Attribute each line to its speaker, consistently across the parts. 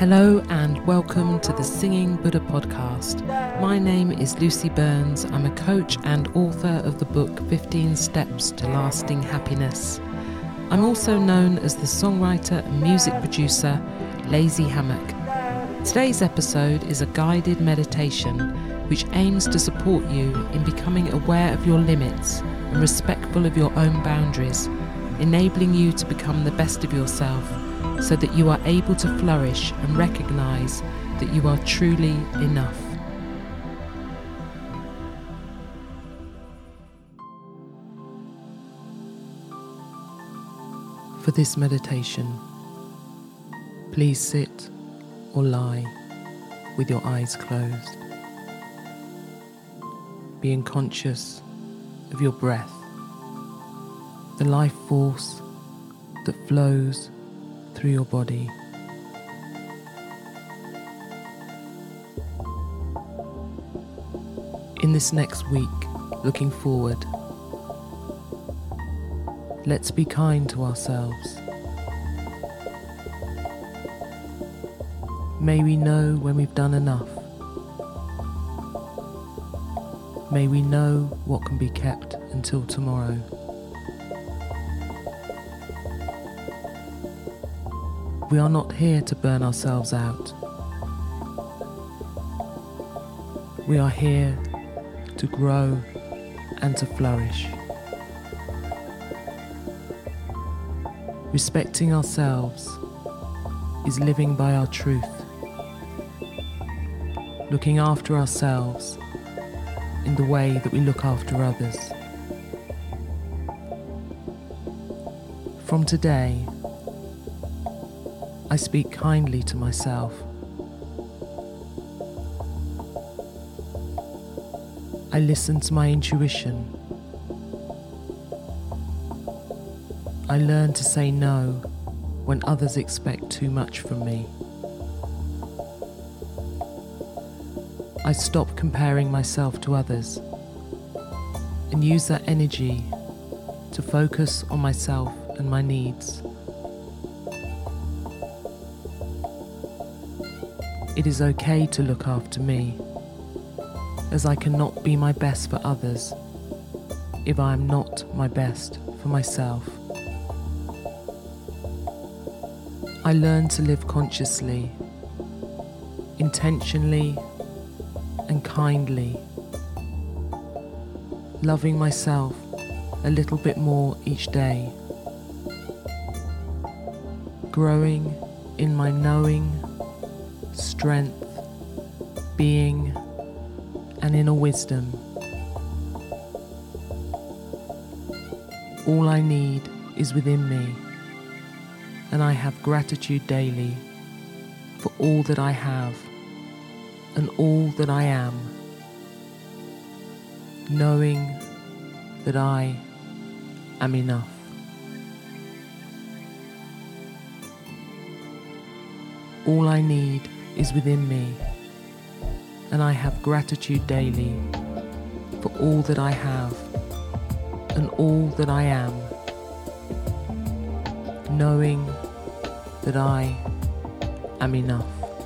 Speaker 1: Hello and welcome to the Singing Buddha podcast. My name is Lucy Burns. I'm a coach and author of the book 15 Steps to Lasting Happiness. I'm also known as the songwriter and music producer, Lazy Hammock. Today's episode is a guided meditation which aims to support you in becoming aware of your limits and respectful of your own boundaries, enabling you to become the best of yourself so that you are able to flourish and recognise that you are truly enough. For this meditation, please sit or lie with your eyes closed, being conscious of your breath, the life force that flows through your body. In this next week, looking forward, let's be kind to ourselves. May we know when we've done enough. May we know what can be kept until tomorrow. We are not here to burn ourselves out. We are here to grow and to flourish. Respecting ourselves is living by our truth, looking after ourselves in the way that we look after others. From today, I speak kindly to myself. I listen to my intuition. I learn to say no when others expect too much from me. I stop comparing myself to others and use that energy to focus on myself and my needs. It is okay to look after me, as I cannot be my best for others if I am not my best for myself. I learn to live consciously, intentionally and kindly, loving myself a little bit more each day, growing in my knowing, strength, being, and inner wisdom. All I need is within me, and I have gratitude daily for all that I have and all that I am, knowing that I am enough. All I need is within me, and I have gratitude daily for all that I have and all that I am, knowing that I am enough.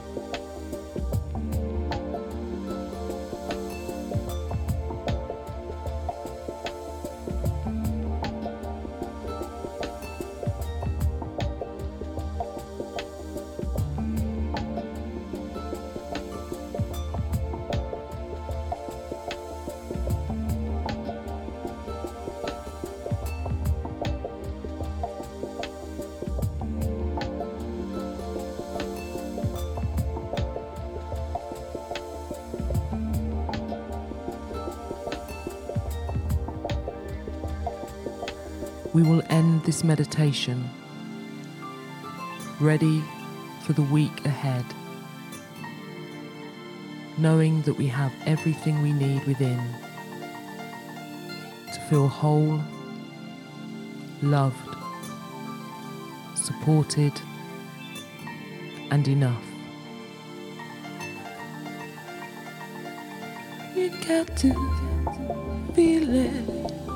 Speaker 1: We will end this meditation ready for the week ahead, knowing that we have everything we need within to feel whole, loved, supported, and enough. You got to feel it.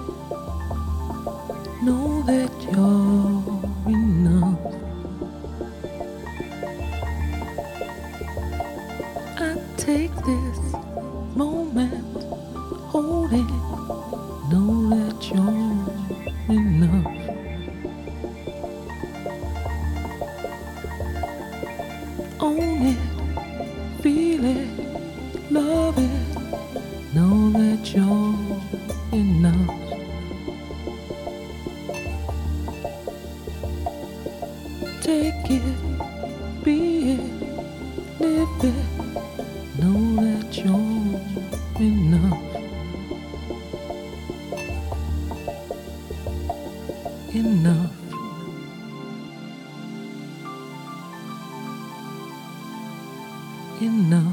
Speaker 1: Know that you're enough. Take it, be it, live it. Know that you're enough. Enough. Enough.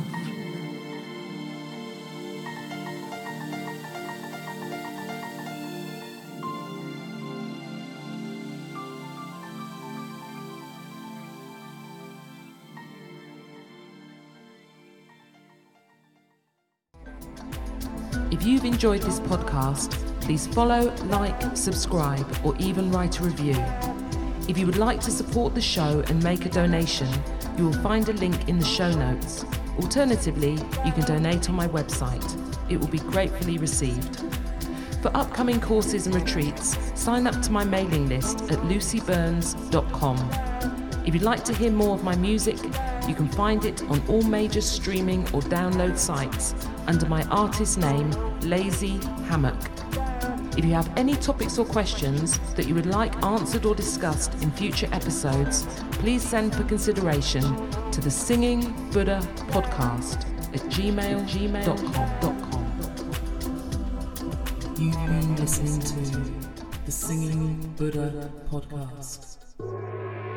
Speaker 1: If you've enjoyed this podcast, please follow, like, subscribe, or even write a review. If you would like to support the show and make a donation, you will find a link in the show notes. Alternatively, you can donate on my website. It will be gratefully received. For upcoming courses and retreats, sign up to my mailing list at lucyburns.com. If you'd like to hear more of my music, you can find it on all major streaming or download sites under my artist name, Lazy Hammock. If you have any topics or questions that you would like answered or discussed in future episodes, please send for consideration to the Singing Buddha Podcast at gmail.com. You've been listening to the Singing Buddha Podcast.